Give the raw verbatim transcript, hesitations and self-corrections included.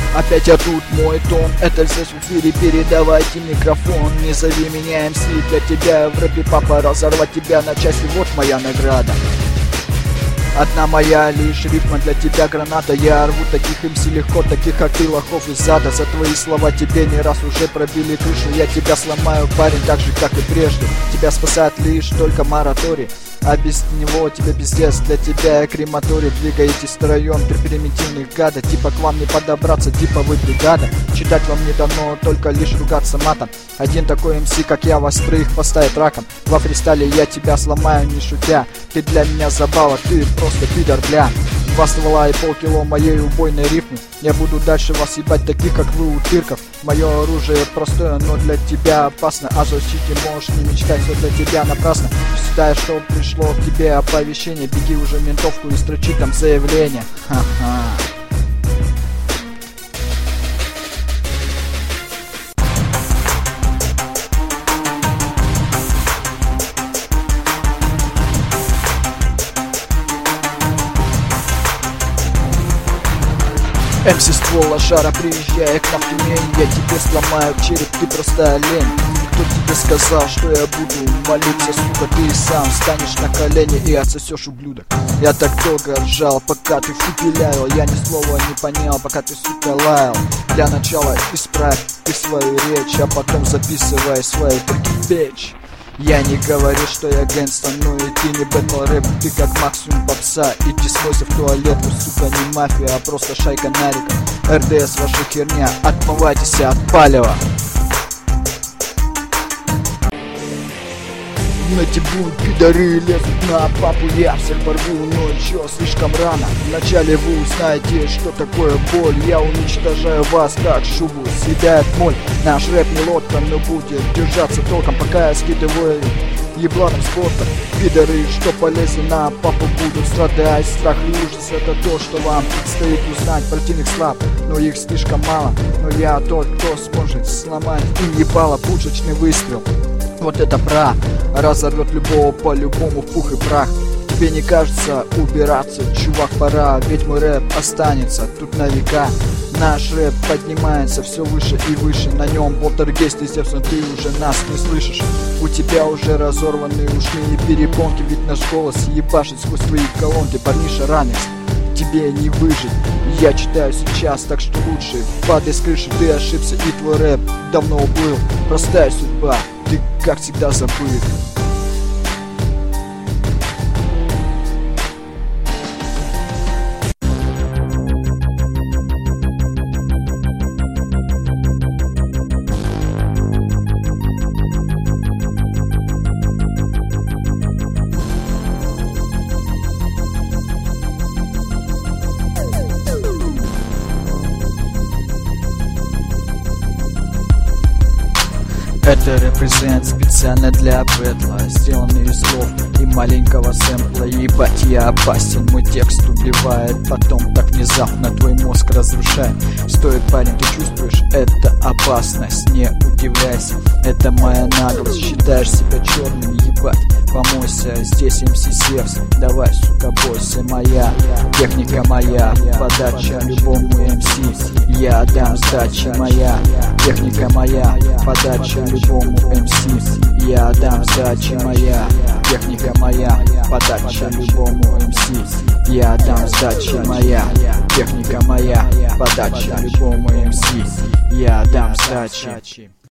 Опять я тут, мой тон, это здесь в эфире, передавайте микрофон. Не зови меня эм си, для тебя в рэпе папа, разорвать тебя на части, вот моя награда. Одна моя лишь рифма, для тебя граната. Я рву таких эм си легко, таких как ты, лохов из ада. За твои слова тебе не раз уже пробили крышу. Я тебя сломаю, парень, так же как и прежде. Тебя спасает лишь только мораторий, а без него тебе пиздец. Для тебя я крематорий. Двигаетесь втроем, три примитивных гада. Типа к вам не подобраться, типа вы бригада. Читать вам не дано, только лишь ругаться матом. Один такой эм си, как я, вас троих поставит раком. Во фристайле я тебя сломаю, не шутя. Ты для меня забава, ты просто пидор, бля. Два ствола и полкило моей убойной рифмы. Я буду дальше вас ебать, таких как вы, утырков. Мое оружие простое, но для тебя опасно. О защите можешь не мечтать, все для тебя напрасно. Считаешь, что пришло к тебе оповещение, беги уже в ментовку и строчи там заявление. Ха-ха. эм си ствол лошара, приезжай к нам в Тюмень. Я тебе сломаю череп, ты просто олень. Кто тебе сказал, что я буду молиться, сука? Ты сам станешь на колени и отсосешь, ублюдок. Я так долго ржал, пока ты фупилявил. Я ни слова не понял, пока ты, сука, лаял. Для начала исправь ты свою речь, а потом записывай свои треки, бич. Я не говорю, что я гэнгста, но и ты не бэтл рэп, ты как максимум попса. Иди смойся в туалет, вы, сука, не мафия, а просто шайка нариков. эр дэ эс ваша херня, отмывайтесь от палева. На тебе пидоры лезут на папу, я всех порву, но еще слишком рано. Вначале вы узнаете, что такое боль. Я уничтожаю вас, как шубу съедает моль. Наш рэп не лодка, но будет держаться толком, пока я скидываю ебланом спорта. Пидоры, что полезли на папу, будут страдать. Страх и ужас — это то, что вам предстоит узнать. Противных слаб, но их слишком мало. Но я тот, кто сможет сломать и ебало пушечный выстрел. Вот это бра, разорвет любого по-любому в пух и прах. Тебе не кажется убираться, чувак, пора, ведь мой рэп останется тут на века. Наш рэп поднимается все выше и выше, на нем полтергейст, естественно, ты уже нас не слышишь. У тебя уже разорванные ушные перепонки, ведь наш голос ебашит сквозь свои колонки. Парниша, ранец, тебе не выжить. Я читаю сейчас, так что лучше падай с крыши, ты ошибся и твой рэп давно уплыл. Простая судьба, ты как всегда забыт. Это репрезент специально для бэтла, сделанный из слов и маленького сэмпла. Ебать, я опасен, мой текст убивает, потом так внезапно твой мозг разрушает. Стоит, парень, ты чувствуешь, это опасность, не удивляйся, это моя наглость. Считаешь себя черным, ебать, помойся, здесь эм си Зевс. Давай, сука, бойся, моя техника, моя подача любому эм си. Я дам сдачи, моя техника, моя подача любому эм си. Я дам сдачи, моя техника, моя подача любому эм си. Я дам сдачи, моя техника, моя подача любому эм си. Я дам сдачи.